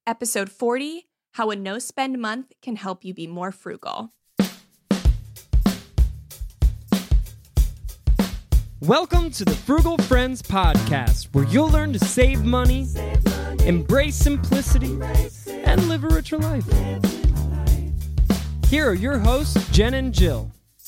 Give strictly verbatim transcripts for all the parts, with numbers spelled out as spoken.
Episode forty, How a No-Spend Month Can Help You Be More Frugal. Welcome to the Frugal Friends Podcast, where you'll learn to save money, save money embrace simplicity, embrace and live a richer life. Here are your hosts, Jen and Jill.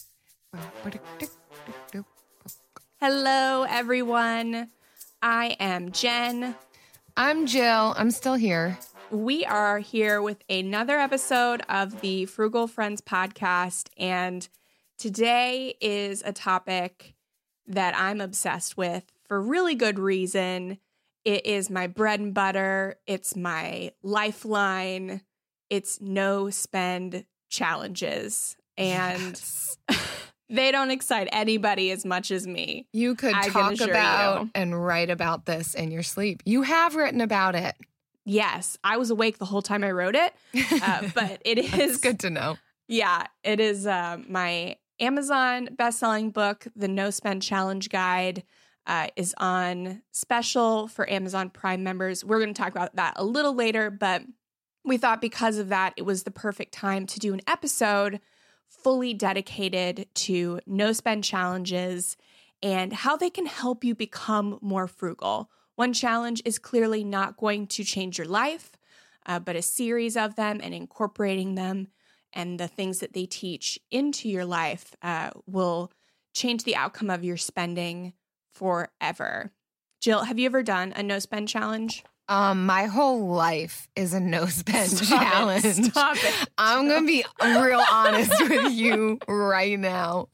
Hello, everyone. I am Jen. I'm Jill. I'm still here. We are here with another episode of the Frugal Friends Podcast, and today is a topic that I'm obsessed with for really good reason. It is my bread and butter. It's my lifeline. It's no spend challenges. And yes. They don't excite anybody as much as me. You could I talk about you. and write about this in your sleep. You have written about it. Yes, I was awake the whole time I wrote it, uh, but it is That's good to know. Yeah, it is uh, my Amazon best-selling book, The No Spend Challenge Guide, uh, is on special for Amazon Prime members. We're going to talk about that a little later, but we thought because of that, it was the perfect time to do an episode fully dedicated to no-spend challenges and how they can help you become more frugal. One challenge is clearly not going to change your life, uh, but a series of them and incorporating them and the things that they teach into your life uh, will change the outcome of your spending forever. Jill, have you ever done a no-spend challenge? Um, my whole life is a no-spend Stop challenge. It, stop it. I'm going to be real honest with you right now.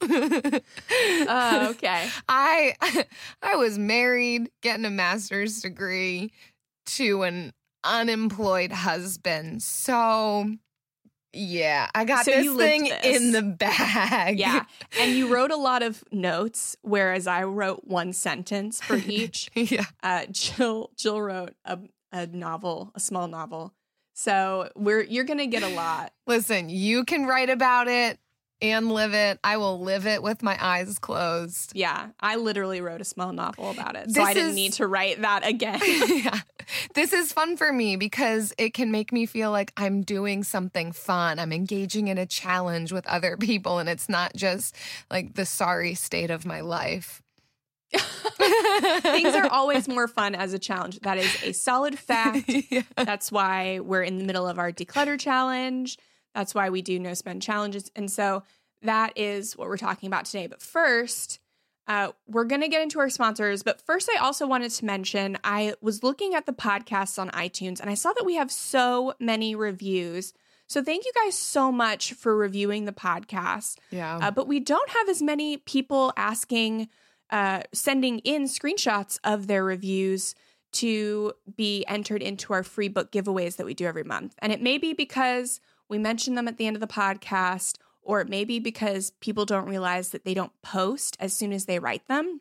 uh, okay. I I was married, getting a master's degree, to an unemployed husband. So, yeah, I got so this thing this. in the bag. Yeah, and you wrote a lot of notes, whereas I wrote one sentence for each. Yeah. Uh, Jill Jill wrote a, a novel, a small novel. So we're you're gonna get a lot. Listen, you can write about it and live it. I will live it with my eyes closed. Yeah, I literally wrote a small novel about it, so This I didn't is- need to write that again. Yeah. This is fun for me because it can make me feel like I'm doing something fun. I'm engaging in a challenge with other people, and it's not just like the sorry state of my life. Things are always more fun as a challenge. That is a solid fact. Yeah. That's why we're in the middle of our declutter challenge. That's why we do no spend challenges. And so that is what we're talking about today. But first, uh, we're going to get into our sponsors. But first, I also wanted to mention, I was looking at the podcasts on iTunes and I saw that we have so many reviews. So thank you guys so much for reviewing the podcast. Yeah. Uh, but we don't have as many people asking, uh, sending in screenshots of their reviews to be entered into our free book giveaways that we do every month. And it may be because we mention them at the end of the podcast, or it may be because people don't realize that they don't post as soon as they write them.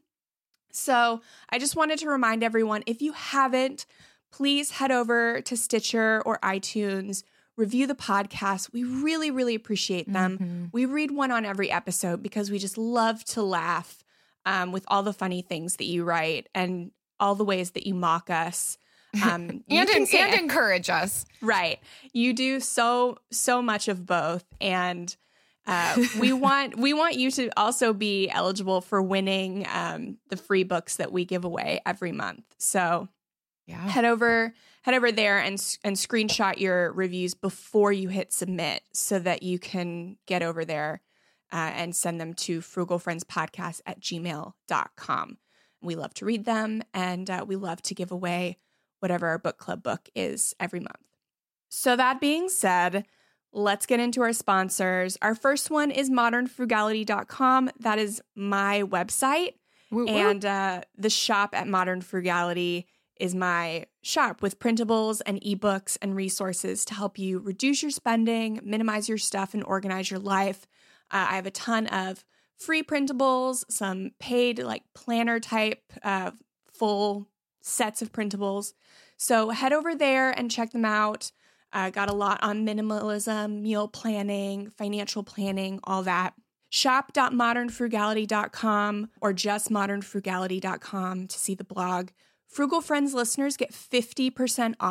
So I just wanted to remind everyone, if you haven't, please head over to Stitcher or iTunes, review the podcast. We really, really appreciate them. Mm-hmm. We read one on every episode because we just love to laugh um, with all the funny things that you write and all the ways that you mock us. Um, you and, can en- say, and encourage us. Right. You do so, so much of both. And uh, we want we want you to also be eligible for winning um, the free books that we give away every month. So Yeah. head over head over there and and screenshot your reviews before you hit submit so that you can get over there uh, and send them to frugalfriendspodcast at gmail dot com. We love to read them, and uh, we love to give away whatever our book club book is every month. So that being said, let's get into our sponsors. Our first one is modern frugality dot com. That is my website. Woo, woo. And uh, the shop at Modern Frugality is my shop with printables and ebooks and resources to help you reduce your spending, minimize your stuff, and organize your life. Uh, I have a ton of free printables, some paid like planner type uh, full sets of printables. So head over there and check them out. Uh, got a lot on minimalism, meal planning, financial planning, all that. shop dot modern frugality dot com or just modern frugality dot com to see the blog. Frugal Friends listeners get fifty percent off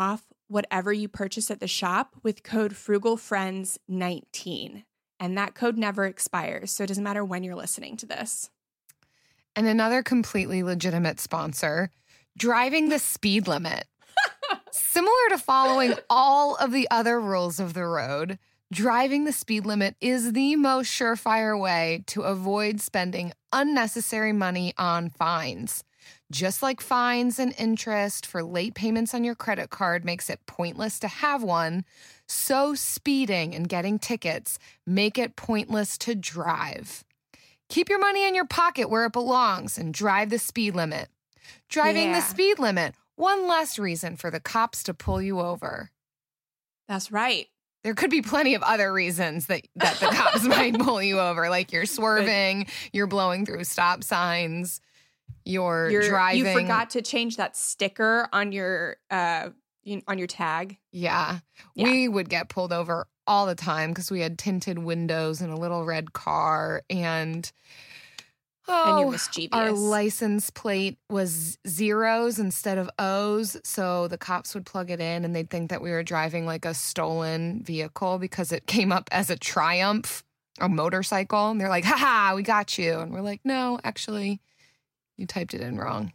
whatever you purchase at the shop with code frugal friends nineteen. And that code never expires, so it doesn't matter when you're listening to this. And another completely legitimate sponsor, driving the speed limit. Similar to following all of the other rules of the road, driving the speed limit is the most surefire way to avoid spending unnecessary money on fines. Just like fines and interest for late payments on your credit card makes it pointless to have one, so speeding and getting tickets make it pointless to drive. Keep your money in your pocket where it belongs and drive the speed limit. Driving Yeah. the speed limit, one less reason for the cops to pull you over. That's right. There could be plenty of other reasons that, that the cops might pull you over, like you're swerving, you're blowing through stop signs, you're, You're, driving. You forgot to change that sticker on your uh you- on your tag. Yeah. Yeah. We would get pulled over all the time because we had tinted windows and a little red car, and oh, And you're mischievous. our license plate was zeros instead of O's, so the cops would plug it in and they'd think that we were driving like a stolen vehicle because it came up as a Triumph, a motorcycle, and they're like, haha, we got you. And we're like, no, actually, you typed it in wrong.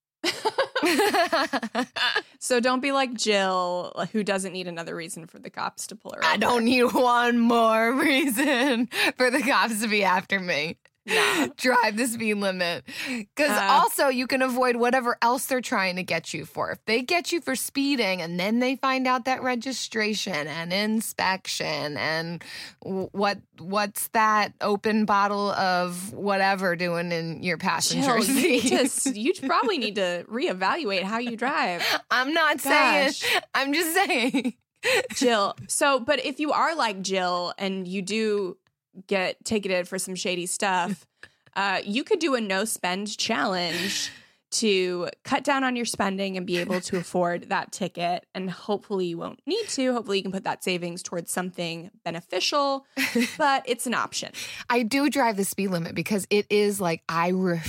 So don't be like Jill, who doesn't need another reason for the cops to pull her over. I don't need one more reason for the cops to be after me. Yeah. Drive the speed limit. Because Uh, also you can avoid whatever else they're trying to get you for. If they get you for speeding and then they find out that registration and inspection and w- what what's that open bottle of whatever doing in your passenger Jill, you, need seat. to, s- you probably need to reevaluate how you drive. I'm not Gosh. saying. I'm just saying. Jill. So, but if you are like Jill and you do get ticketed for some shady stuff, uh, you could do a no spend challenge to cut down on your spending and be able to afford that ticket. And hopefully you won't need to. Hopefully you can put that savings towards something beneficial, but it's an option. I do drive the speed limit because it is like I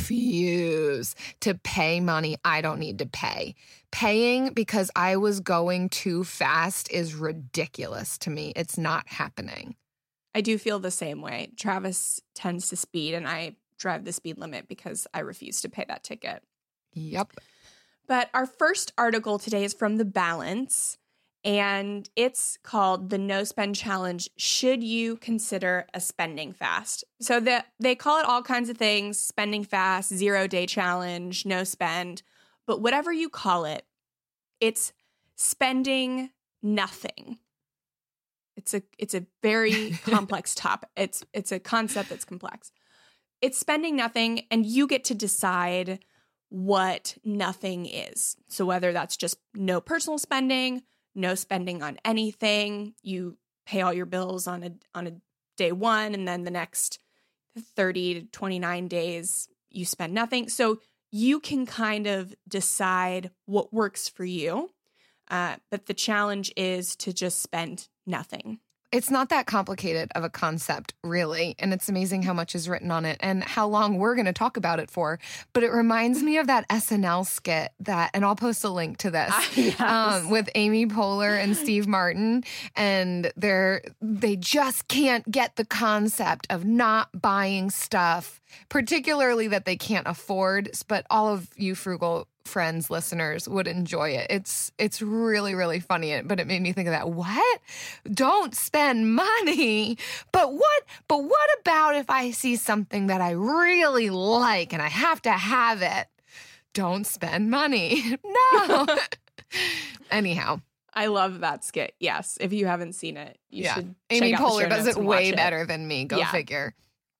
refuse to pay money I don't need to pay. Paying because I was going too fast is ridiculous to me. It's not happening. I do feel the same way. Travis tends to speed and I drive the speed limit because I refuse to pay that ticket. Yep. But our first article today is from The Balance, and it's called The No Spend Challenge. Should you consider a spending fast? So the, they call it all kinds of things, spending fast, zero day challenge, no spend. But whatever you call it, it's spending nothing. It's a it's a very complex topic. It's it's a concept that's complex. It's spending nothing, and you get to decide what nothing is. So whether that's just no personal spending, no spending on anything, you pay all your bills on a on a day one, and then the next thirty to twenty-nine days you spend nothing. So you can kind of decide what works for you. Uh, but the challenge is to just spend nothing. It's not that complicated of a concept, really. And it's amazing how much is written on it and how long we're going to talk about it for. But it reminds me of that S N L skit that, and I'll post a link to this, Ah, yes. um, with Amy Poehler and Steve Martin. And they're, they just can't get the concept of not buying stuff, particularly that they can't afford. But all of you frugal friends, listeners would enjoy it. It's it's really, really funny, but it made me think of that. What? Don't spend money. But what but what about if I see something that I really like and I have to have it? Don't spend money. No. Anyhow. I love that skit. Yes. If you haven't seen it, you Yeah. should Amy check out the Poehler show does notes it and way watch better than me. Go Yeah. figure.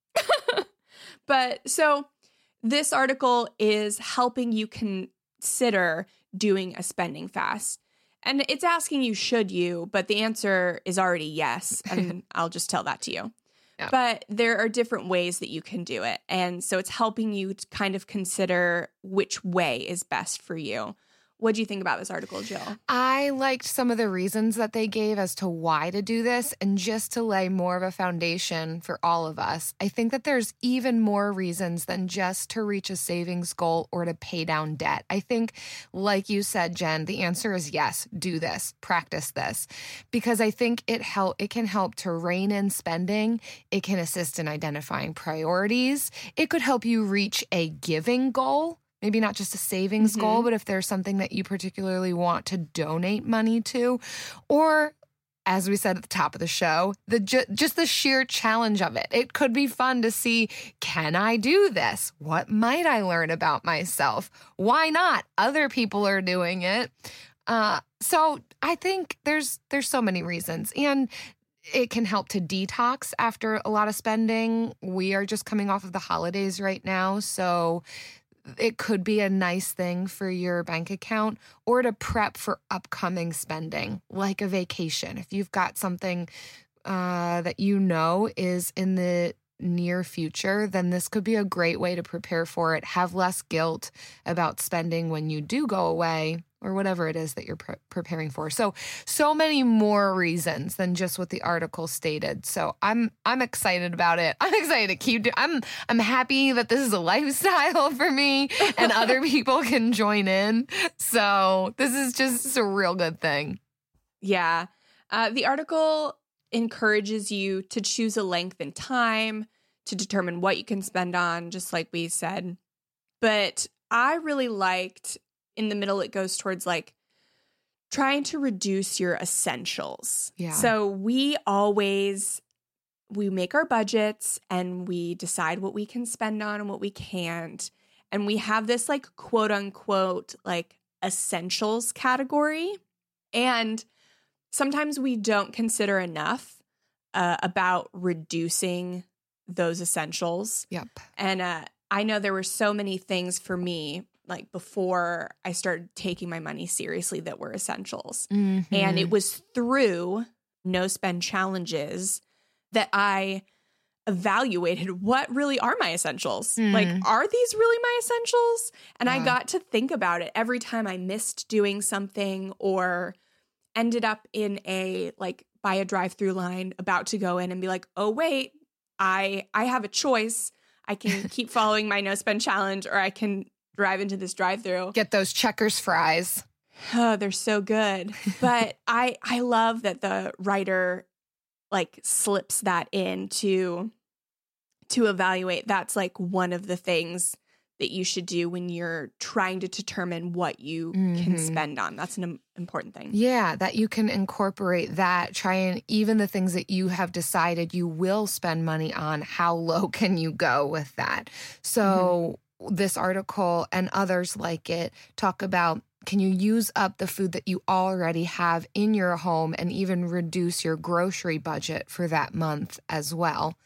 But so this article is helping you consider doing a spending fast. And it's asking you, should you? But the answer is already yes. And I'll just tell that to you. Yeah. But there are different ways that you can do it. And so it's helping you to kind of consider which way is best for you. What do you think about this article, Jill? I liked some of the reasons that they gave as to why to do this, and just to lay more of a foundation for all of us. I think that there's even more reasons than just to reach a savings goal or to pay down debt. I think, like you said, Jen, the answer is yes, do this, practice this, because I think it help. It can help to rein in spending. It can assist in identifying priorities. It could help you reach a giving goal. Maybe not just a savings mm-hmm. goal, but if there's something that you particularly want to donate money to, or as we said at the top of the show, the ju- just the sheer challenge of it. It could be fun to see, can I do this? What might I learn about myself? Why not? Other people are doing it. Uh, so I think there's there's so many reasons. And it can help to detox after a lot of spending. We are just coming off of the holidays right now, so it could be a nice thing for your bank account, or to prep for upcoming spending, like a vacation. If you've got something uh, that you know is in the near future, then this could be a great way to prepare for it. Have less guilt about spending when you do go away, or whatever it is that you're pre- preparing for. So, so many more reasons than just what the article stated. So I'm, I'm excited about it. I'm excited to keep doing, I'm, I'm happy that this is a lifestyle for me and other people can join in. So this is just a real good thing. Yeah. Uh, the article encourages you to choose a length and time to determine what you can spend on, just like we said. But I really liked, in the middle, it goes towards like trying to reduce your essentials. Yeah. So we always, we make our budgets and we decide what we can spend on and what we can't. And we have this like quote unquote like essentials category. And sometimes we don't consider enough uh, about reducing those essentials. Yep. And uh, I know there were so many things for me, like before I started taking my money seriously, that were essentials. Mm-hmm. And it was through no spend challenges that I evaluated what really are my essentials. Mm. Like, are these really my essentials? And Yeah. I got to think about it every time I missed doing something or ended up in a, like, by a drive-through line about to go in and be like, oh, wait, I I have a choice. I can keep following my no spend challenge, or I can drive into this drive-through. Get those Checkers fries. Oh, they're so good. But I I love that the writer like slips that in to to evaluate. That's like one of the things that you should do when you're trying to determine what you mm-hmm. can spend on. That's an important thing. Yeah, that you can incorporate that. Try and even the things that you have decided you will spend money on, how low can you go with that? So mm-hmm. this article and others like it talk about, can you use up the food that you already have in your home and even reduce your grocery budget for that month as well?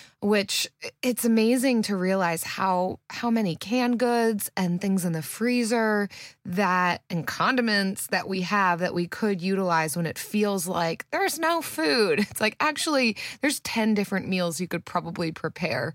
Which it's amazing to realize how how many canned goods and things in the freezer that and condiments that we have that we could utilize when it feels like there's no food. It's like, actually, there's ten different meals you could probably prepare.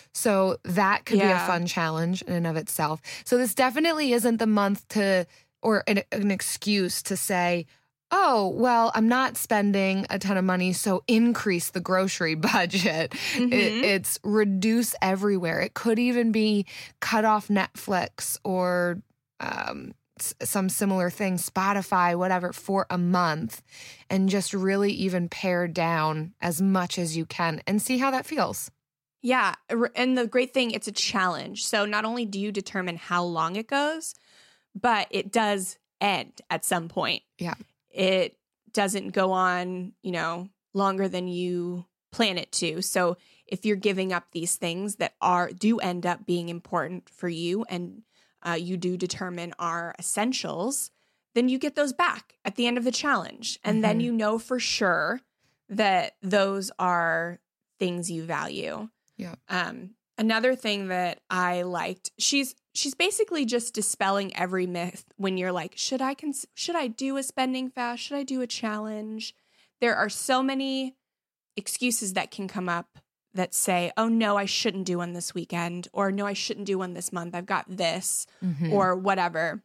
So that could yeah. be a fun challenge in and of itself. So this definitely isn't the month to, or an, an excuse to say, oh, well, I'm not spending a ton of money, so increase the grocery budget. Mm-hmm. It, it's reduce everywhere. It could even be cut off Netflix or um, s- some similar thing, Spotify, whatever, for a month, and just really even pare down as much as you can and see how that feels. Yeah. And the great thing, it's a challenge. So not only do you determine how long it goes, but it does end at some point. Yeah. It doesn't go on, you know, longer than you plan it to. So if you're giving up these things that are do end up being important for you, and uh, you do determine are essentials, then you get those back at the end of the challenge. And mm-hmm. then you know for sure that those are things you value. Yeah. Um, another thing that I liked, she's She's basically just dispelling every myth when you're like, should I cons- should I do a spending fast? Should I do a challenge? There are so many excuses that can come up that say, oh, no, I shouldn't do one this weekend, or no, I shouldn't do one this month. I've got this, mm-hmm. or whatever.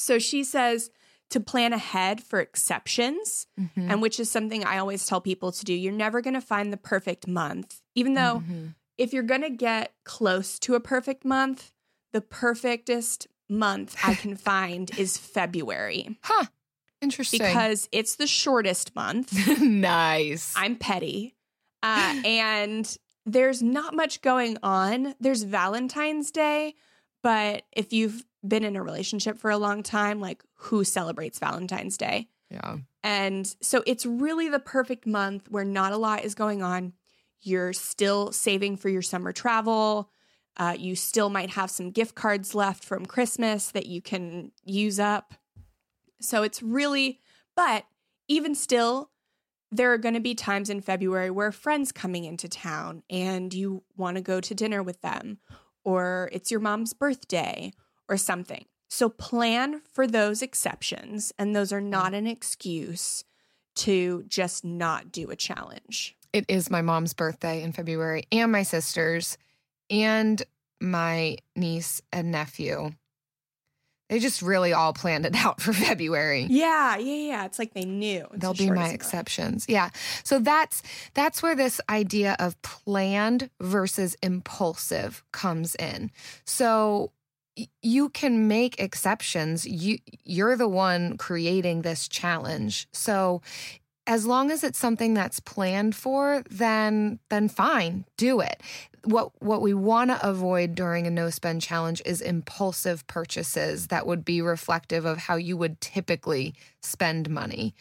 So she says to plan ahead for exceptions, Mm-hmm. and which is something I always tell people to do. You're never going to find the perfect month, even though Mm-hmm. if you're going to get close to a perfect month, the perfectest month I can find is February. Huh. Interesting. Because it's the shortest month. Nice. I'm petty. Uh, and there's not much going on. There's Valentine's Day, but if you've been in a relationship for a long time, like who celebrates Valentine's Day? Yeah. And so it's really the perfect month where not a lot is going on. You're still saving for your summer travel. Uh, you still might have some gift cards left from Christmas that you can use up. So it's really, but even still, there are going to be times in February where a friend's coming into town and you want to go to dinner with them, or it's your mom's birthday or something. So plan for those exceptions, and those are not an excuse to just not do a challenge. It is my mom's birthday in February, and my sister's, and my niece and nephew. They just really all planned it out for February. Yeah, yeah, yeah. It's like they knew. It's They'll the be my shortest exceptions. Yeah. So that's that's where this idea of planned versus impulsive comes in. So y- you can make exceptions. You you're the one creating this challenge. So as long as it's something that's planned for, then then fine, do it. What what we want to avoid during a no spend challenge is impulsive purchases that would be reflective of how you would typically spend money.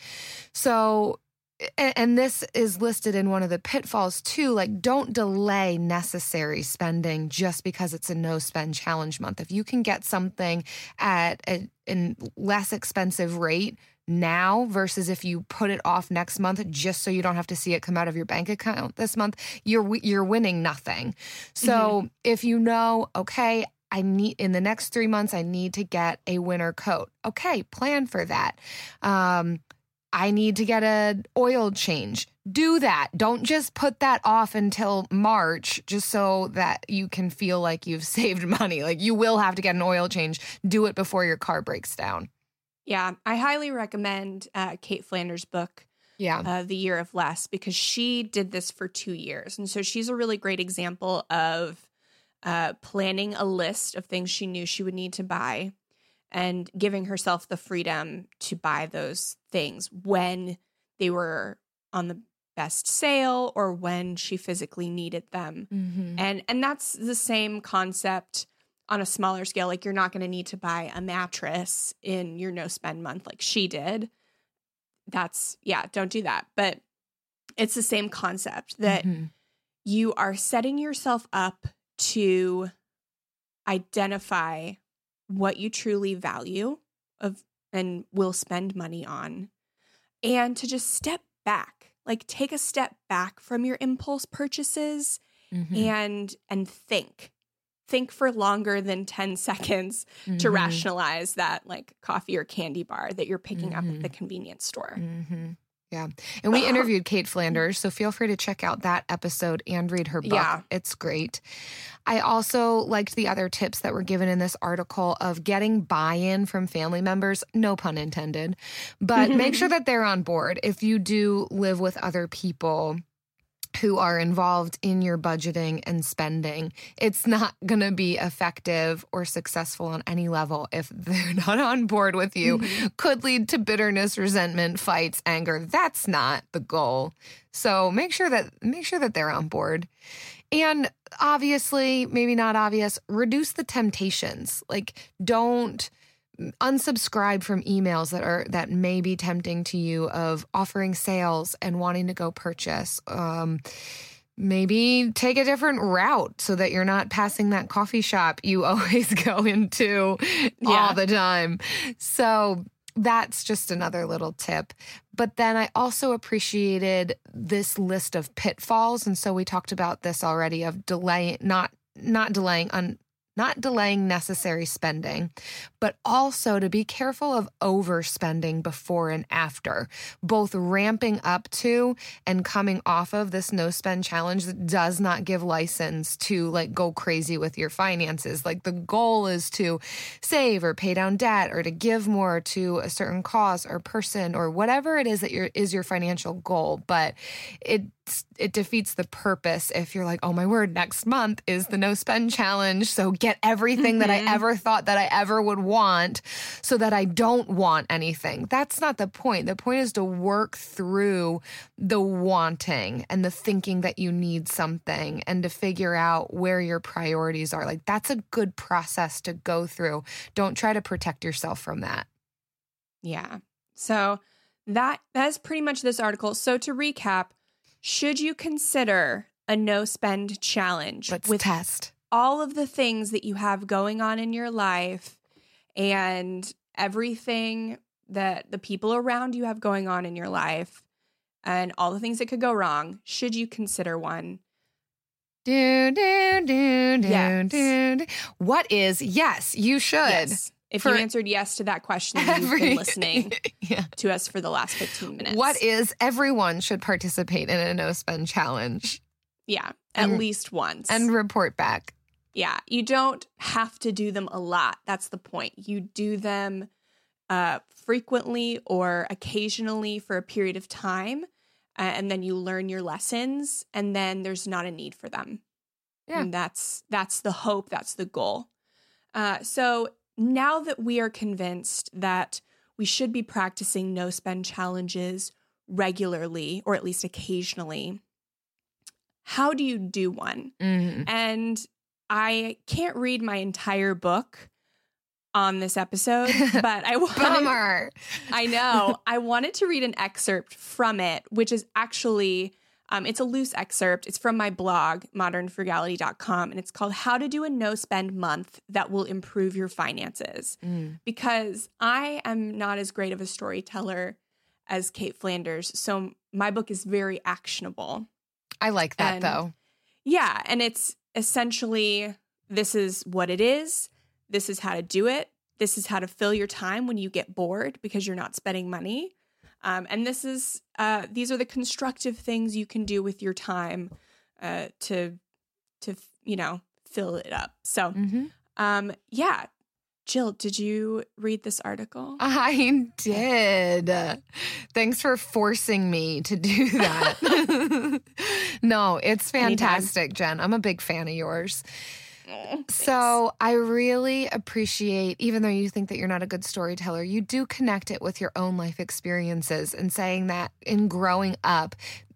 So and, and this is listed in one of the pitfalls too, like don't delay necessary spending just because it's a no spend challenge month. If you can get something at a, a less expensive rate now versus if you put it off next month just so you don't have to see it come out of your bank account this month, you're you're winning nothing. So mm-hmm. if you know, okay, I need in the next three months, I need to get a winter coat. Okay, plan for that. Um, I need to get an oil change. Do that. Don't just put that off until March just so that you can feel like you've saved money. Like you will have to get an oil change. Do it before your car breaks down. Yeah, I highly recommend uh, Kate Flanders' book, yeah, uh, The Year of Less, because she did this for two years. And so she's a really great example of uh, planning a list of things she knew she would need to buy and giving herself the freedom to buy those things when they were on the best sale or when she physically needed them. Mm-hmm. And and that's the same concept on a smaller scale. Like you're not going to need to buy a mattress in your no spend month like she did. That's, yeah, don't do that. But it's the same concept that mm-hmm. you are setting yourself up to identify what you truly value of and will spend money on, and to just step back, like take a step back from your impulse purchases mm-hmm. and and think. Think for longer than ten seconds mm-hmm. to rationalize that like coffee or candy bar that you're picking mm-hmm. up at the convenience store. Mm-hmm. Yeah. And we interviewed Kate Flanders, so feel free to check out that episode and read her book. Yeah. It's great. I also liked the other tips that were given in this article of getting buy-in from family members, no pun intended, but make sure that they're on board. If you do live with other people who are involved in your budgeting and spending, it's not going to be effective or successful on any level if they're not on board with you. Mm-hmm. Could lead to bitterness, resentment, fights, anger. That's not the goal. So make sure that make sure that they're on board. And obviously, maybe not obvious, reduce the temptations. Like don't unsubscribe from emails that are that may be tempting to you of offering sales and wanting to go purchase. Um, maybe take a different route so that you're not passing that coffee shop you always go into yeah. all the time. So that's just another little tip. But then I also appreciated this list of pitfalls. And so we talked about this already of delay, not not delaying on not delaying necessary spending, but also to be careful of overspending before and after, both ramping up to and coming off of this no spend challenge that does not give license to like go crazy with your finances. Like the goal is to save or pay down debt or to give more to a certain cause or person or whatever it is that your is your financial goal. But it it defeats the purpose if you're like, oh my word, next month is the no spend challenge. So get everything mm-hmm. that I ever thought that I ever would want so that I don't want anything. That's not the point. The point is to work through the wanting and the thinking that you need something and to figure out where your priorities are. Like that's a good process to go through. Don't try to protect yourself from that. Yeah. So that that's pretty much this article. So to recap, should you consider a no spend challenge Let's with test all of the things that you have going on in your life and everything that the people around you have going on in your life and all the things that could go wrong? Should you consider one? Do, do, do, do, Yes. do, do. What is yes, you should. Yes. If For you answered yes to that question, then you've every- been listening Yeah. to us for the last fifteen minutes. What is everyone should participate in a no spend challenge Yeah, at And- least once. and report back. Yeah, you don't have to do them a lot. That's the point. You do them uh, frequently or occasionally for a period of time, uh, and then you learn your lessons, and then there's not a need for them. Yeah. And that's that's the hope. That's the goal. Uh, so now that we are convinced that we should be practicing no spend challenges regularly, or at least occasionally, how do you do one? Mhm. And I can't read my entire book on this episode, but I wanted, Bummer. I know, I wanted to read an excerpt from it, which is actually, um, it's a loose excerpt. It's from my blog, modern frugality dot com, and it's called How to Do a No Spend Month That Will Improve Your Finances. Mm. Because I am not as great of a storyteller as Kate Flanders, so my book is very actionable. I like that And- though. Yeah, and it's essentially, this is what it is. This is how to do it. This is how to fill your time when you get bored because you're not spending money. Um, and this is, uh, these are the constructive things you can do with your time uh, to, to you know, fill it up. So, Mm-hmm. um, yeah. Jill, did you read this article? I did. Thanks for forcing me to do that. No, it's fantastic, Jen. I'm a big fan of yours. Oh, So I really appreciate, even though you think that you're not a good storyteller, you do connect it with your own life experiences and saying that in growing up,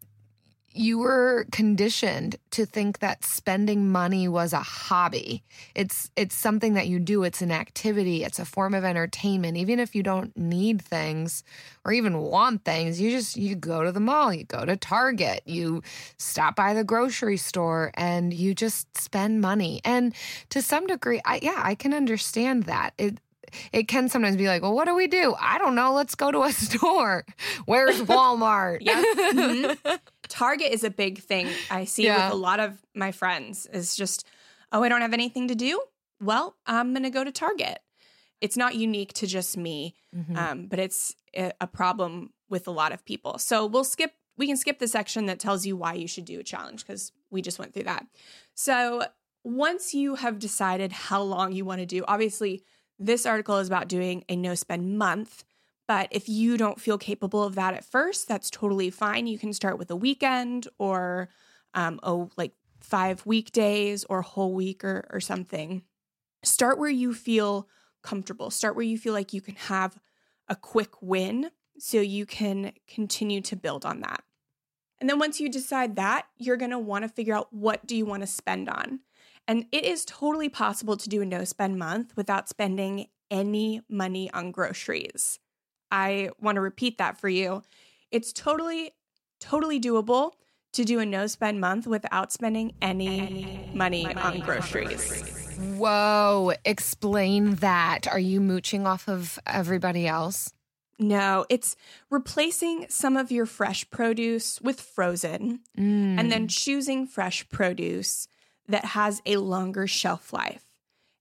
you were conditioned to think that spending money was a hobby. It's it's something that you do. It's an activity. It's a form of entertainment. Even if you don't need things or even want things, you just you go to the mall, you go to Target, you stop by the grocery store, and you just spend money. And to some degree, I yeah, I can understand that. It It can sometimes be like, well, what do we do? I don't know. Let's go to a store. Where's Walmart? Yeah. Mhm. Target is a big thing I see Yeah. with a lot of my friends is just, oh, I don't have anything to do? Well, I'm going to go to Target. It's not unique to just me, Mhm. um, but it's a a problem with a lot of people. So we'll skip, we can skip the section that tells you why you should do a challenge because we just went through that. So once you have decided how long you want to do, obviously this article is about doing a no spend month. But if you don't feel capable of that at first, that's totally fine. You can start with a weekend or um, oh, like five weekdays or a whole week or, or something. Start where you feel comfortable. Start where you feel like you can have a quick win so you can continue to build on that. And then once you decide that, you're going to want to figure out what do you want to spend on. And it is totally possible to do a no spend month without spending any money on groceries. I want to repeat that for you. It's totally, totally doable to do a no spend month without spending any, any money, money on groceries. groceries. Whoa, explain that. Are you mooching off of everybody else? No, it's replacing some of your fresh produce with frozen Mm. and then choosing fresh produce that has a longer shelf life.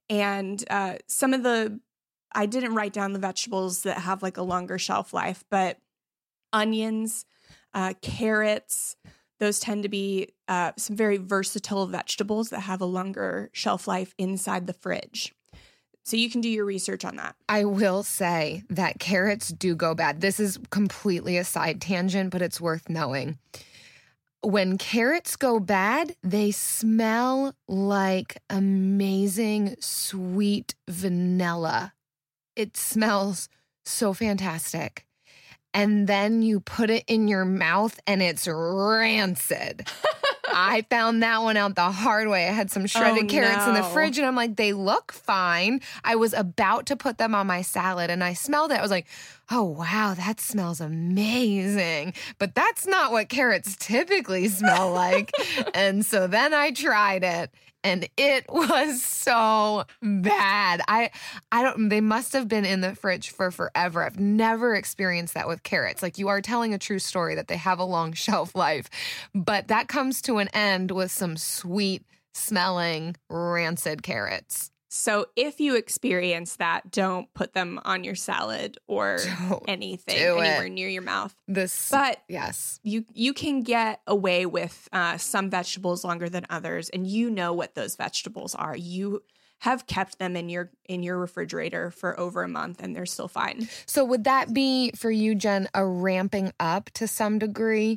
And uh, some of the, I didn't write down the vegetables that have like a longer shelf life, but onions, uh, carrots, those tend to be uh, some very versatile vegetables that have a longer shelf life inside the fridge. So you can do your research on that. I will say that carrots do go bad. This is completely a side tangent, but it's worth knowing. When carrots go bad, they smell like amazing sweet vanilla. It smells so fantastic. And then you put it in your mouth and it's rancid. I found that one out the hard way. I had some shredded Oh, carrots in the no. fridge and I'm like, they look fine. I was about to put them on my salad and I smelled it. I was like, oh, wow, that smells amazing. But that's not what carrots typically smell like. And so then I tried it. And it was so bad. I I don't they must have been in the fridge for forever. I've never experienced that with carrots. Like, you are telling a true story that they have a long shelf life. But that comes to an end with some sweet smelling rancid carrots. So if you experience that, don't put them on your salad or Don't anything do it. anywhere near your mouth. This But yes. you you can get away with uh, some vegetables longer than others, and you know what those vegetables are. You have kept them in your in your refrigerator for over a month, and they're still fine. So would that be for you, Jen, a ramping up to some degree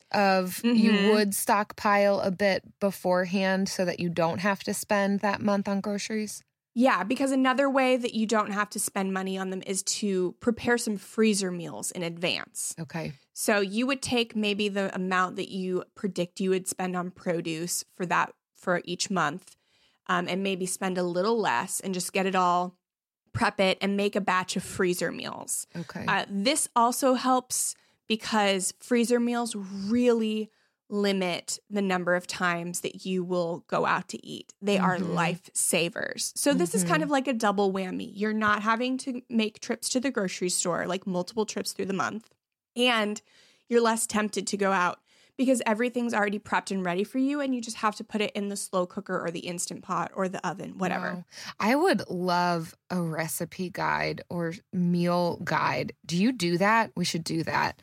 of Mhm. you would stockpile a bit beforehand so that you don't have to spend that month on groceries? Yeah, because another way that you don't have to spend money on them is to prepare some freezer meals in advance. Okay. So you would take maybe the amount that you predict you would spend on produce for that for each month, um, and maybe spend a little less and just get it all, prep it, and make a batch of freezer meals. Okay. Uh, this also helps because freezer meals really limit the number of times that you will go out to eat. They are Mhm. lifesavers. So this is kind Mhm. of like a double whammy. You're not having to make trips to the grocery store, like multiple trips through the month, and you're less tempted to go out because everything's already prepped and ready for you, and you just have to put it in the slow cooker or the Instant Pot or the oven, whatever. Wow. I would love a recipe guide or meal guide. Do you do that? We should do that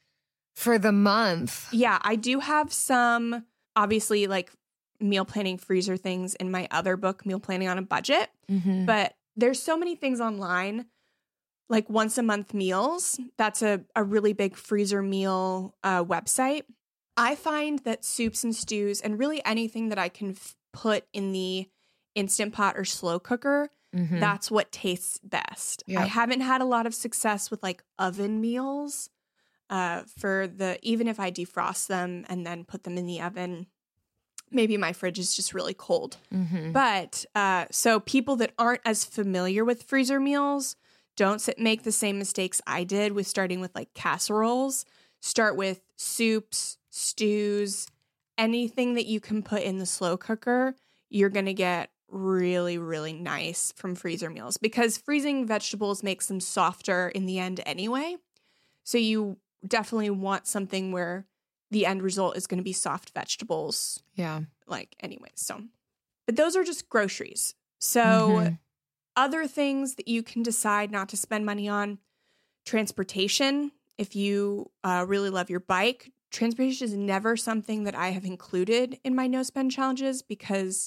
for the month. Yeah, I do have some, obviously, like meal planning freezer things in my other book, Meal Planning on a Budget. Mm-hmm. But there's so many things online, like once a month meals. That's a, a really big freezer meal uh, website. I find that soups and stews and really anything that I can f- put in the Instant Pot or slow cooker, Mm-hmm. that's what tastes best. Yep. I haven't had a lot of success with like oven meals. Uh, for the, even if I defrost them and then put them in the oven, maybe my fridge is just really cold. Mm-hmm. But uh, so people that aren't as familiar with freezer meals, don't sit, make the same mistakes I did with starting with like casseroles. Start with soups, stews, anything that you can put in the slow cooker. You're going to get really, really nice from freezer meals because freezing vegetables makes them softer in the end anyway. So you definitely want something where the end result is going to be soft vegetables, Yeah. like anyways. So, but those are just groceries. So Mhm. other things that you can decide not to spend money on, transportation. If you uh, really love your bike, transportation is never something that I have included in my no spend challenges because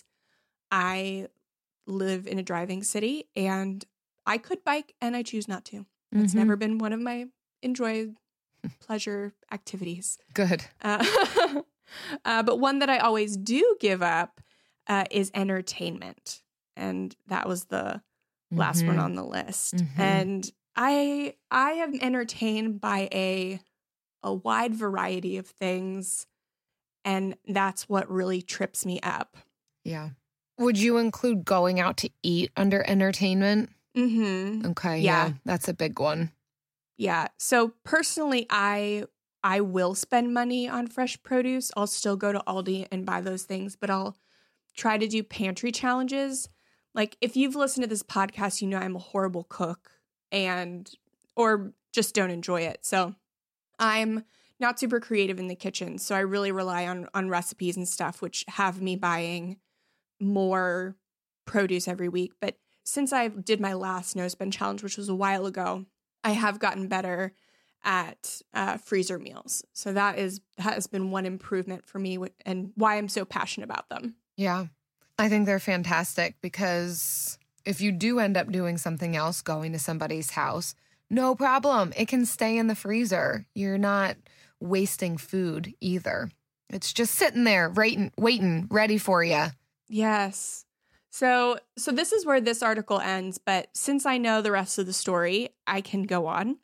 I live in a driving city and I could bike and I choose not to. It's Mhm. never been one of my enjoyed pleasure activities. Good. Uh, uh, but one that I always do give up uh, is entertainment. And that was the last one Mhm. on the list. Mhm. And I I am entertained by a a wide variety of things. And that's what really trips me up. Yeah. Would you include going out to eat under entertainment? Mm-hmm. Okay. Yeah. Yeah. That's a big one. Yeah. So personally, I I will spend money on fresh produce. I'll still go to Aldi and buy those things, but I'll try to do pantry challenges. Like if you've listened to this podcast, you know I'm a horrible cook and or just don't enjoy it. So I'm not super creative in the kitchen. So I really rely on on recipes and stuff, which have me buying more produce every week. But since I did my last no spend challenge, which was a while ago, I have gotten better at uh, freezer meals. So that is that has been one improvement for me and why I'm so passionate about them. Yeah, I think they're fantastic because if you do end up doing something else, going to somebody's house, no problem. It can stay in the freezer. You're not wasting food either. It's just sitting there, waiting, waiting, ready for you. Yes. So, so this is where this article ends, but since I know the rest of the story, I can go on.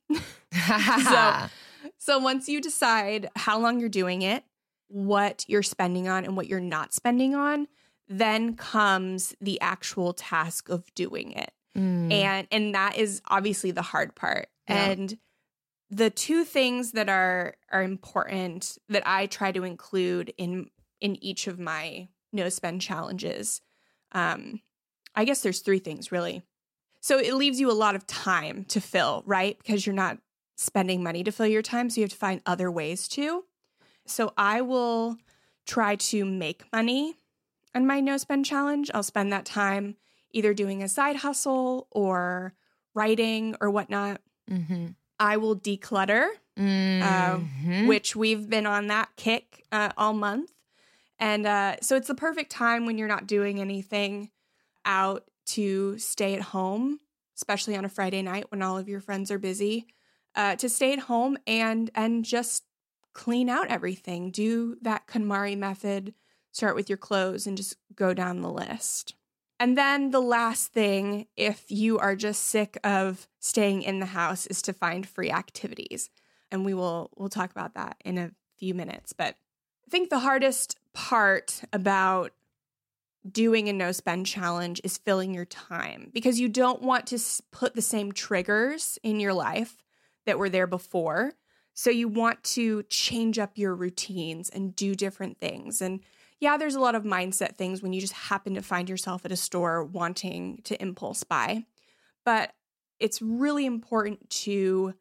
so, so once you decide how long you're doing it, what you're spending on and what you're not spending on, then comes the actual task of doing it. Mm. And and that is obviously the hard part. Yeah. And the two things that are are important that I try to include in in each of my no spend challenges, um, I guess there's three things really. So it leaves you a lot of time to fill, right? Because you're not spending money to fill your time, so you have to find other ways to. So I will try to make money on my no spend challenge. I'll spend that time either doing a side hustle or writing or whatnot. Mm-hmm. I will declutter, mm-hmm. uh, which we've been on that kick uh, all month. And uh, so it's the perfect time when you're not doing anything out to stay at home, especially on a Friday night when all of your friends are busy, uh, to stay at home and and just clean out everything. Do that KonMari method. Start with your clothes and just go down the list. And then the last thing, if you are just sick of staying in the house, is to find free activities. And we will we'll talk about that in a few minutes. But I think the hardest part about doing a no spend challenge is filling your time, because you don't want to put the same triggers in your life that were there before. So you want to change up your routines and do different things. And yeah, there's a lot of mindset things when you just happen to find yourself at a store wanting to impulse buy. But it's really important to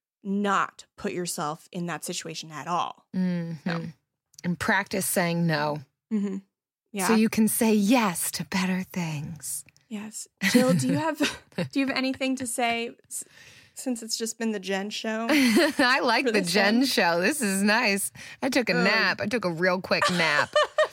not put yourself in that situation at all. Mm-hmm. No. And practice saying no. Mm-hmm. Yeah. So you can say yes to better things. Yes. Jill, do you have do you have anything to say since it's just been the Jen show? I like the Jen one? show. This is nice. I took a oh. nap. I took a real quick nap.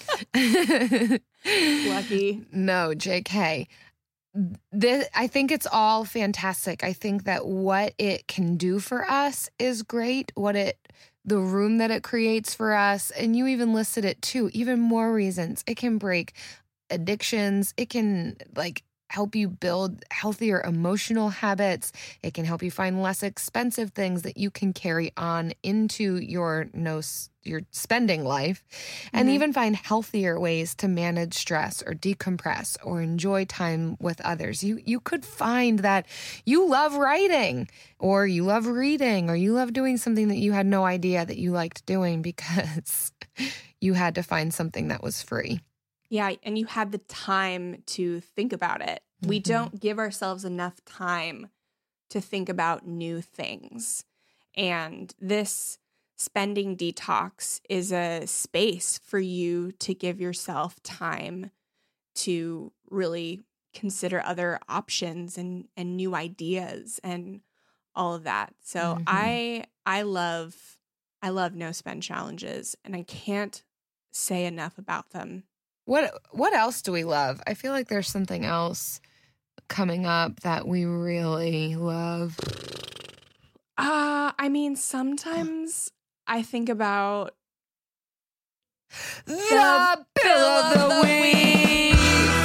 Lucky. No, J K. This, I think it's all fantastic. I think that what it can do for us is great. What it, the room that it creates for us, and you even listed it too, even more reasons. It can break addictions. It can like help you build healthier emotional habits. It can help you find less expensive things that you can carry on into your no your spending life, and mm-hmm. even find healthier ways to manage stress or decompress or enjoy time with others. You you could find that you love writing, or you love reading, or you love doing something that you had no idea that you liked doing because you had to find something that was free. Yeah, and you had the time to think about it. Mm-hmm. We don't give ourselves enough time to think about new things. And this spending detox is a space for you to give yourself time to really consider other options and, and new ideas and all of that. So mm-hmm. I I love I love no spend challenges, and I can't say enough about them. What what else do we love? I feel like there's something else coming up that we really love. Uh, I mean, sometimes I think about the, the Bill of the, the Week.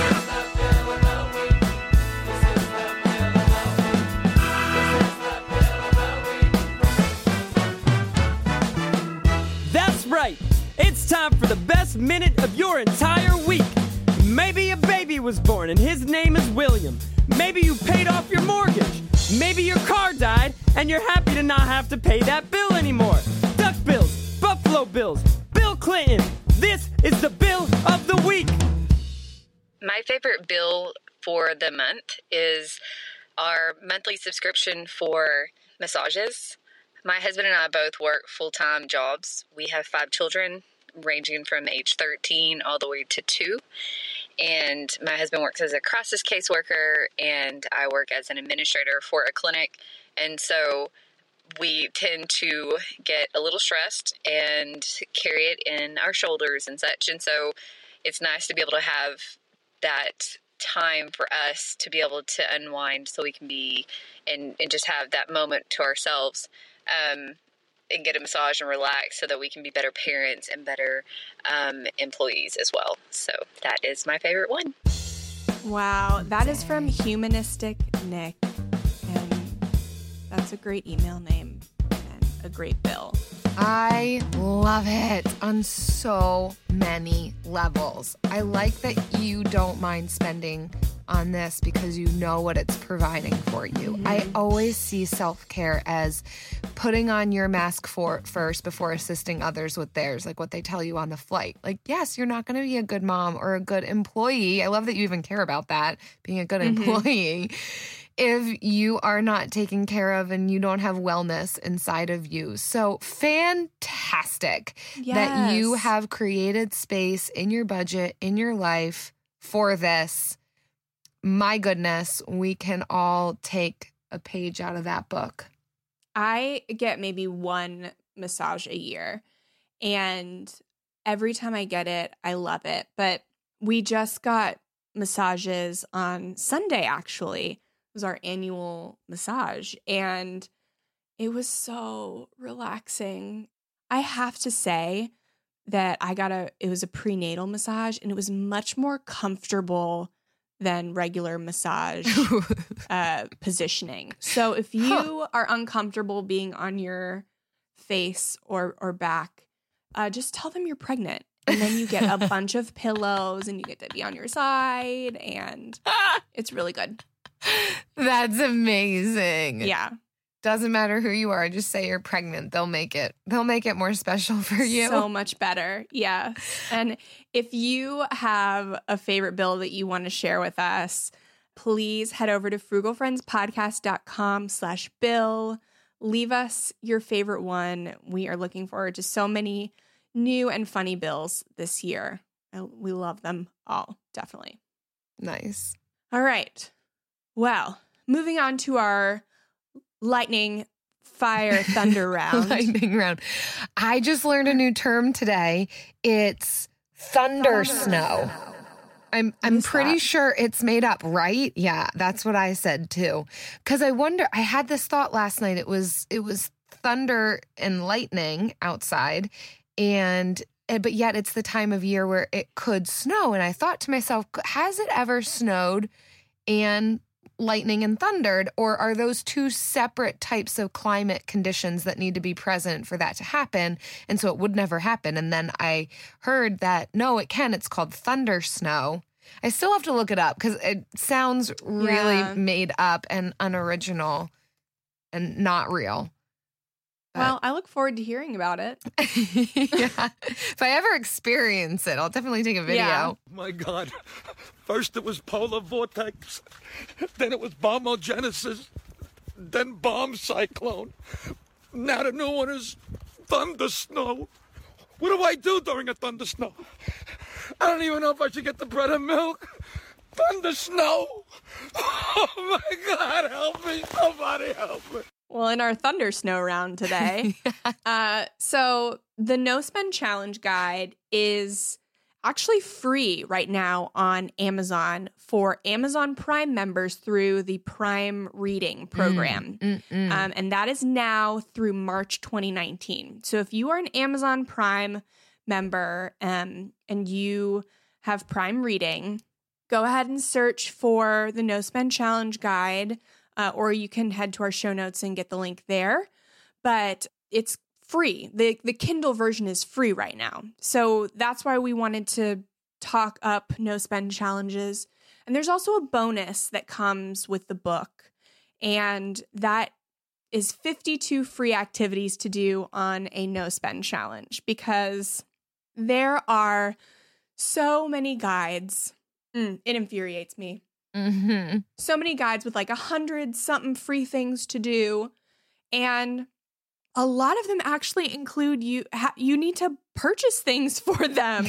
That's right. It's time for the best minute of your entire week. Maybe a baby was born and his name is William. Maybe you paid off your mortgage. Maybe your car died and you're happy to not have to pay that bill anymore. Duck bills, Buffalo Bills, Bill Clinton. This is the Bill of the Week. My favorite bill for the month is our monthly subscription for massages. My husband and I both work full-time jobs. We have five children. ranging from age thirteen all the way to two. And my husband works as a crisis caseworker, and I work as an administrator for a clinic. And so we tend to get a little stressed and carry it in our shoulders and such. And so it's nice to be able to have that time for us to be able to unwind so we can be and, and just have that moment to ourselves. Um, and get a massage and relax so that we can be better parents and better um, employees as well. So that is my favorite one. Wow, that is from Humanistic Nick. And that's a great email name and a great bill. I love it on so many levels. I like that you don't mind spending on this because you know what it's providing for you. Mm-hmm. I always see self-care as putting on your mask for first before assisting others with theirs, like what they tell you on the flight. Like, yes, you're not going to be a good mom or a good employee. I love that you even care about that, being a good mm-hmm. employee, if you are not taken care of and you don't have wellness inside of you. So fantastic yes. that you have created space in your budget, in your life for this. My goodness, we can all take a page out of that book. I get maybe one massage a year, and every time I get it, I love it. But we just got massages on Sunday, actually. It was our annual massage, and it was so relaxing. I have to say that I got a, it was a prenatal massage, and it was much more comfortable than regular massage uh, positioning. So if you huh. are uncomfortable being on your face or or back, uh, just tell them you're pregnant. And then you get a bunch of pillows and you get to be on your side, and it's really good. That's amazing. Yeah. Doesn't matter who you are, just say you're pregnant. They'll make it. They'll make it more special for you. So much better. Yeah. And if you have a favorite bill that you want to share with us, please head over to frugalfriendspodcast.com slash bill. Leave us your favorite one. We are looking forward to so many new and funny bills this year. We love them all, definitely. Nice. All right. Well, moving on to our lightning, fire, thunder round. Lightning round. I just learned a new term today. It's thunder, thunder snow. snow. I'm I'm pretty that? sure it's made up, right? Yeah, that's what I said too. Because I wonder, I had this thought last night. It was it was thunder and lightning outside, and but yet it's the time of year where it could snow. And I thought to myself, has it ever snowed and lightning and thundered, or are those two separate types of climate conditions that need to be present for that to happen? And so it would never happen. And then I heard that, no, it can. It's called thunder snow. I still have to look it up because it sounds really yeah. made up and unoriginal and not real. But well, I look forward to hearing about it. Yeah. If I ever experience it, I'll definitely take a video. Yeah. My God. First it was polar vortex, then it was bombogenesis, then bomb cyclone. Now the new one is thunder snow. What do I do during a thunder snow? I don't even know if I should get the bread and milk. Thunder snow. Oh my God, help me. Somebody help me. Well, in our thunder snow round today, uh, so the No Spend Challenge Guide is actually free right now on Amazon for Amazon Prime members through the Prime Reading program. Mm, mm, mm. Um, and that is now through March twenty nineteen. So if you are an Amazon Prime member um, and you have Prime Reading, go ahead and search for the No Spend Challenge Guide, uh, or you can head to our show notes and get the link there. But it's free. The the Kindle version is free right now. So that's why we wanted to talk up no spend challenges. And there's also a bonus that comes with the book. And that is fifty-two free activities to do on a no spend challenge, because there are so many guides. Mm, it infuriates me. Mm-hmm. So many guides with like a hundred something free things to do. And a lot of them actually include you ha- you need to purchase things for them.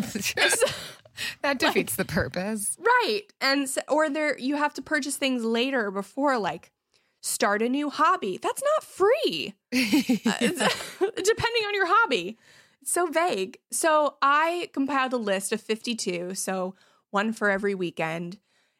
That defeats like, the purpose. Right. And so, or there you have to purchase things later before, like start a new hobby. That's not free. uh, depending on your hobby. It's so vague. So I compiled a list of fifty-two, so one for every weekend,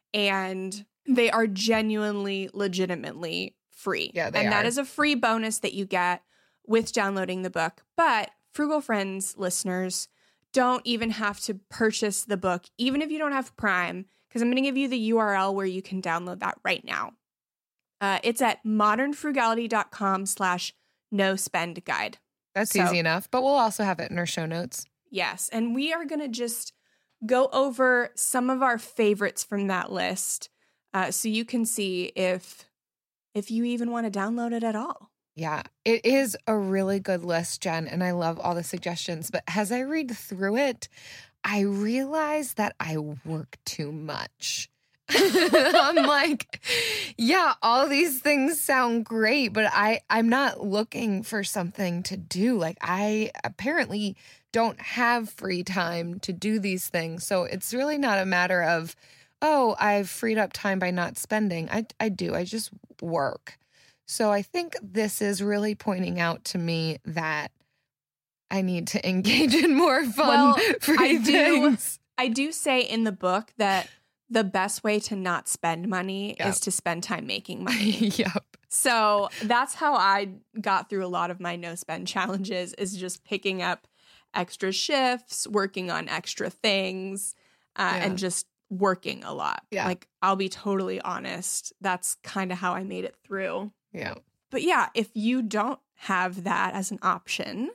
and they are genuinely, legitimately free. Yeah, they and are. that is a free bonus that you get with downloading the book. But Frugal Friends listeners don't even have to purchase the book, even if you don't have Prime, because I'm going to give you the U R L where you can download that right now. Uh, it's at modernfrugality.com slash no spend guide. That's So- easy enough, but we'll also have it in our show notes. Yes, and we are going to just go over some of our favorites from that list uh, so you can see if if you even want to download it at all. Yeah, it is a really good list, Jen, and I love all the suggestions. But as I read through it, I realize that I work too much. I'm like, yeah, all these things sound great, but I, I'm not looking for something to do. Like, I apparently don't have free time to do these things. So it's really not a matter of, oh, I've freed up time by not spending. I, I do. I just work. So I think this is really pointing out to me that I need to engage in more fun, Well, free I do- things. I do say in the book that the best way to not spend money Yep. is to spend time making money. Yep. So that's how I got through a lot of my no spend challenges, is just picking up extra shifts, working on extra things, uh, Yeah. and just working a lot. Yeah. Like, I'll be totally honest. That's kind of how I made it through. Yeah. But yeah, if you don't have that as an option,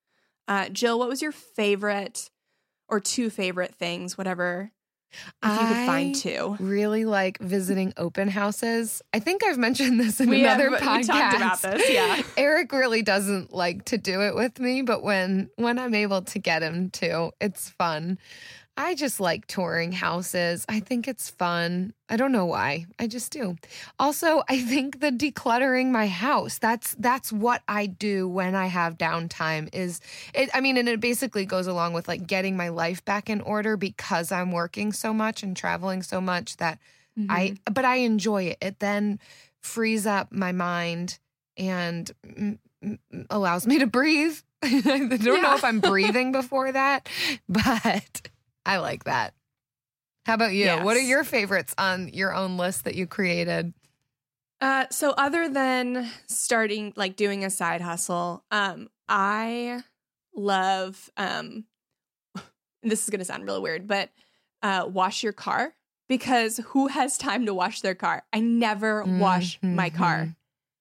uh, Jill, what was your favorite or two favorite things, whatever, if you could find I two? really like visiting open houses. I think I've mentioned this in We have- another we podcast. talked about this, yeah. Eric really doesn't like to do it with me, but when when I'm able to get him to, it's fun. I just like touring houses. I think it's fun. I don't know why. I just do. Also, I think the decluttering my house, that's that's what I do when I have downtime is it I mean, and it basically goes along with like getting my life back in order because I'm working so much and traveling so much that I but I enjoy it. It then frees up my mind and mm, mm, allows me to breathe. I don't know Yeah. if I'm breathing before that, but I like that. How about you? What are Yes. your favorites on your own list that you created? Uh, so other than starting, like doing a side hustle, um, I love, um, this is going to sound really weird, but uh, wash your car, because who has time to wash their car? I never wash my car.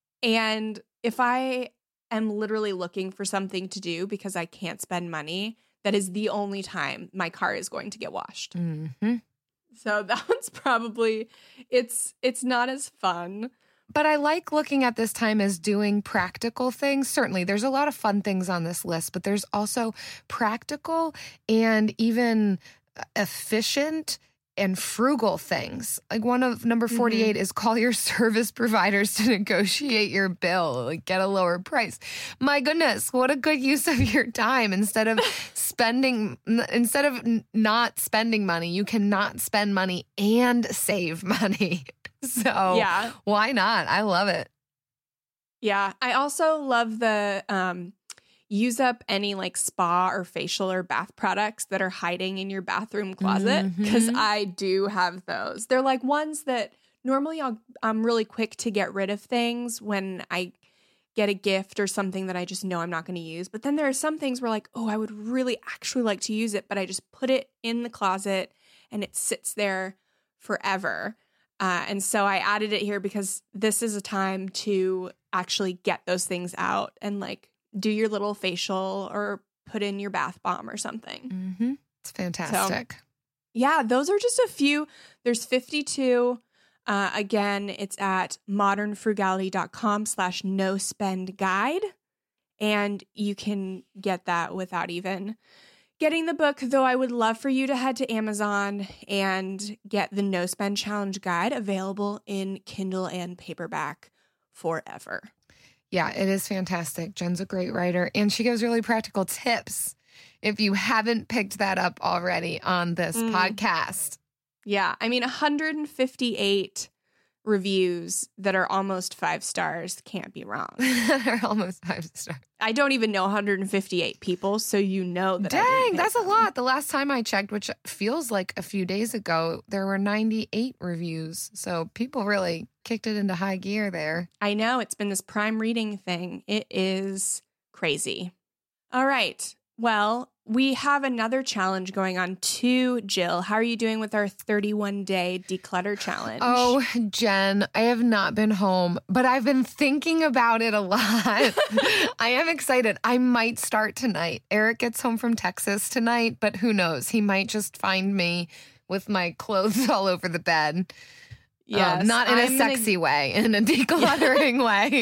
And if I am literally looking for something to do because I can't spend money, that is the only time my car is going to get washed. Mm-hmm. So that one's probably, it's it's not as fun. But I like looking at this time as doing practical things. Certainly, there's a lot of fun things on this list, but there's also practical and even efficient and frugal things. Like one of number forty-eight is call your service providers to negotiate your bill, like get a lower price. My goodness, what a good use of your time. Instead of spending, instead of n- not spending money, you cannot spend money and save money. So Yeah. why not? I love it. Yeah. I also love the um, use up any like spa or facial or bath products that are hiding in your bathroom closet, because Mhm. I do have those. They're like ones that normally I'll, I'm really quick to get rid of things when I get a gift or something that I just know I'm not going to use. But then there are some things where like, oh, I would really actually like to use it, but I just put it in the closet and it sits there forever. Uh, and so I added it here because this is a time to actually get those things out and like do your little facial or put in your bath bomb or something. Mm-hmm. It's fantastic. Yeah, those are just a few. There's fifty-two. Uh, again, it's at modernfrugality.com slash no spend guide. And you can get that without even getting the book, though I would love for you to head to Amazon and get the No Spend Challenge Guide, available in Kindle and paperback forever. Yeah, it is fantastic. Jen's a great writer, and she gives really practical tips if you haven't picked that up already on this mm. podcast. Yeah, I mean, one hundred fifty-eight reviews that are almost five stars can't be wrong. They're almost five stars. I don't even know one hundred fifty-eight people, so you know that. Dang, that's them. a lot. The last time I checked, which feels like a few days ago, there were ninety-eight reviews. So people really kicked it into high gear there. I know. It's been this Prime reading thing. It is crazy. All right. Well, we have another challenge going on too, Jill. How are you doing with our thirty-one day declutter challenge? Oh, Jen, I have not been home, but I've been thinking about it a lot. I am excited. I might start tonight. Eric gets home from Texas tonight, but who knows? He might just find me with my clothes all over the bed. Yes, um, not in I'm a sexy gonna... way, in a decluttering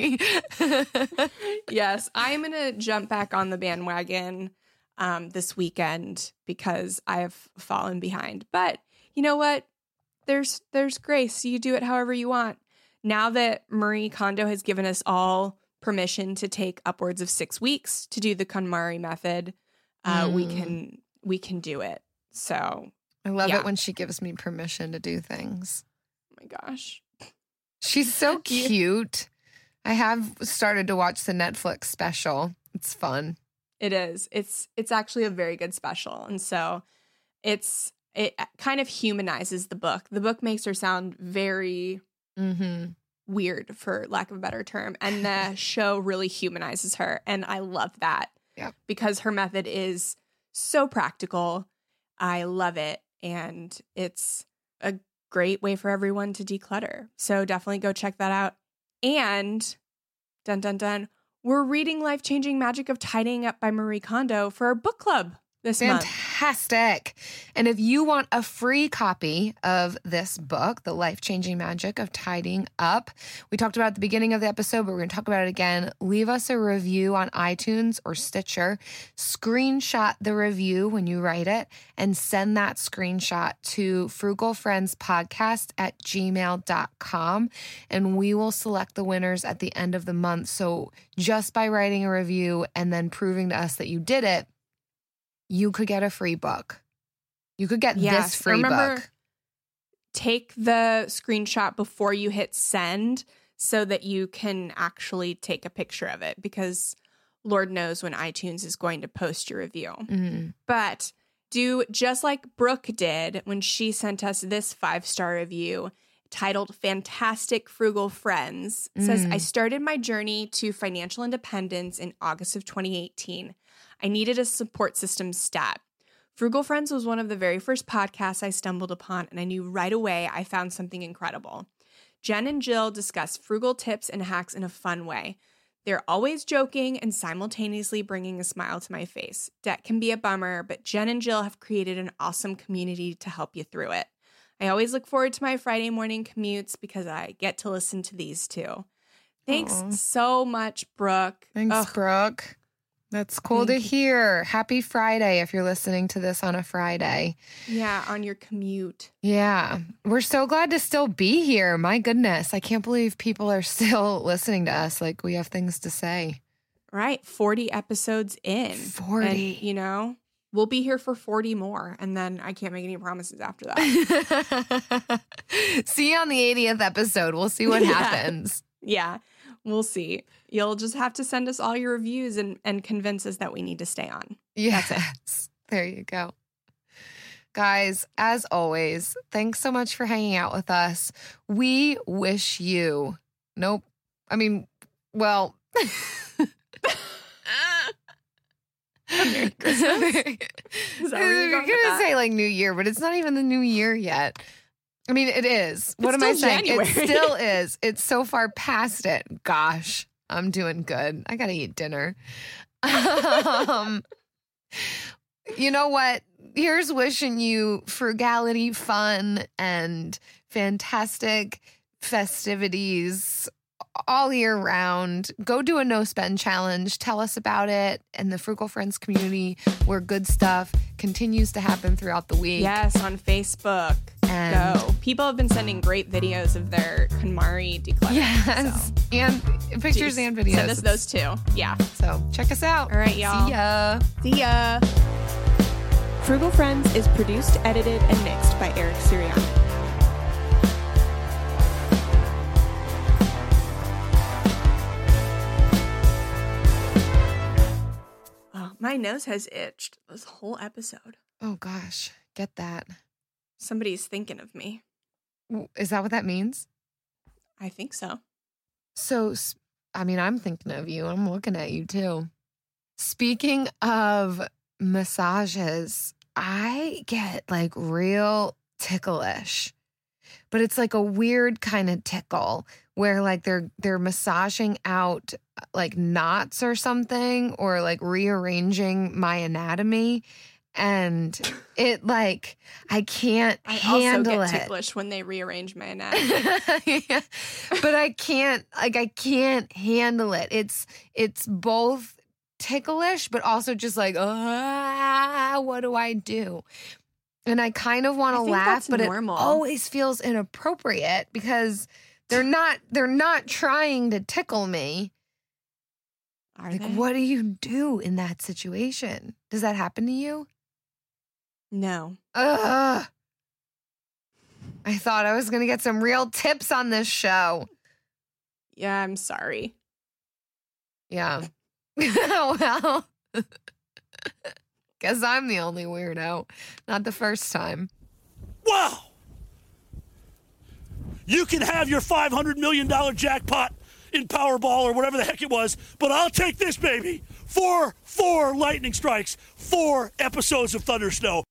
way. Yes, I'm going to jump back on the bandwagon um, this weekend because I have fallen behind. But you know what? There's there's grace. You do it however you want. Now that Marie Kondo has given us all permission to take upwards of six weeks to do the KonMari method, uh, mm. we can we can do it. So I love yeah. it when she gives me permission to do things. Oh my gosh. She's so cute. I have started to watch the Netflix special. It's fun. It is. It's it's actually a very good special. And so it's it kind of humanizes the book. The book makes her sound very mm-hmm. weird, for lack of a better term. And the show really humanizes her. And I love that. Yeah. Because her method is so practical. I love it. And it's a great way for everyone to declutter. So definitely go check that out. And dun dun dun, we're reading Life-Changing Magic of Tidying Up by Marie Kondo for our book club this month. Fantastic. And if you want a free copy of this book, The Life-Changing Magic of Tidying Up, we talked about it at the beginning of the episode, but we're going to talk about it again. Leave us a review on iTunes or Stitcher. Screenshot the review when you write it and send that screenshot to frugalfriendspodcast at gmail dot com. And we will select the winners at the end of the month. So just by writing a review and then proving to us that you did it, you could get a free book. You could get yes, this free remember, book. Take the screenshot before you hit send so that you can actually take a picture of it, because Lord knows when iTunes is going to post your review. Mm-hmm. But do just like Brooke did when she sent us this five-star review titled Fantastic Frugal Friends. It says, Mm. I started my journey to financial independence in August of twenty eighteen. I needed a support system stat. Frugal Friends was one of the very first podcasts I stumbled upon, and I knew right away I found something incredible. Jen and Jill discuss frugal tips and hacks in a fun way. They're always joking and simultaneously bringing a smile to my face. Debt can be a bummer, but Jen and Jill have created an awesome community to help you through it. I always look forward to my Friday morning commutes because I get to listen to these two. Thanks Aww. so much, Brooke. Thanks, Ugh. Brooke. That's cool Thank to hear. Happy Friday if you're listening to this on a Friday. Yeah, on your commute. Yeah. We're so glad to still be here. My goodness. I can't believe people are still listening to us. Like, we have things to say. Right. forty episodes in. forty. And, you know, we'll be here for forty more. And then I can't make any promises after that. See you on the eightieth episode. We'll see what Yeah. happens. Yeah, we'll see. You'll just have to send us all your reviews and, and convince us that we need to stay on. Yes. There you go. Guys, as always, thanks so much for hanging out with us. We wish you, nope. I mean, well, Merry Christmas. Is that where you're going I'm with gonna that? say like New Year, but it's not even the New Year yet. I mean, it is. What am I still saying? January. It still is. It's so far past it. Gosh, I'm doing good. I gotta eat dinner. Um, you know what? Here's wishing you frugality, fun, and fantastic festivities all year round. Go do a no spend challenge. Tell us about it in the Frugal Friends community where good stuff continues to happen throughout the week. Yes, on Facebook. And go. People have been sending great videos of their KonMari decluttering. yes, so. and pictures Jeez. and videos. Send us those too. Yeah. So check us out. All right, y'all. See ya. See ya. Frugal Friends is produced, edited, and mixed by Eric Sirianni. Oh, my nose has itched this whole episode. Oh gosh, get that. Somebody's thinking of me. W- Is that what that means? I think so. So, s- I mean, I'm thinking of you. I'm looking at you too. Speaking of massages, I get like real ticklish, but it's like a weird kind of tickle where like they're they're massaging out like knots or something, or like rearranging my anatomy, and it like I can't I handle also get it. ticklish when they rearrange my anatomy. Yeah. But I can't like I can't handle it. It's it's both ticklish but also just like ah, what do I do? And I kind of want I to think laugh, that's but normal. it always feels inappropriate because they're not they're not trying to tickle me. Are Like they? what do you do in that situation? Does that happen to you? No. Ugh. I thought I was going to get some real tips on this show. Yeah, I'm sorry. Yeah. Well, guess I'm the only weirdo. Not the first time. Wow! You can have your five hundred million dollars jackpot in Powerball or whatever the heck it was, but I'll take this, baby. Four, four lightning strikes, four episodes of Thunder Snow.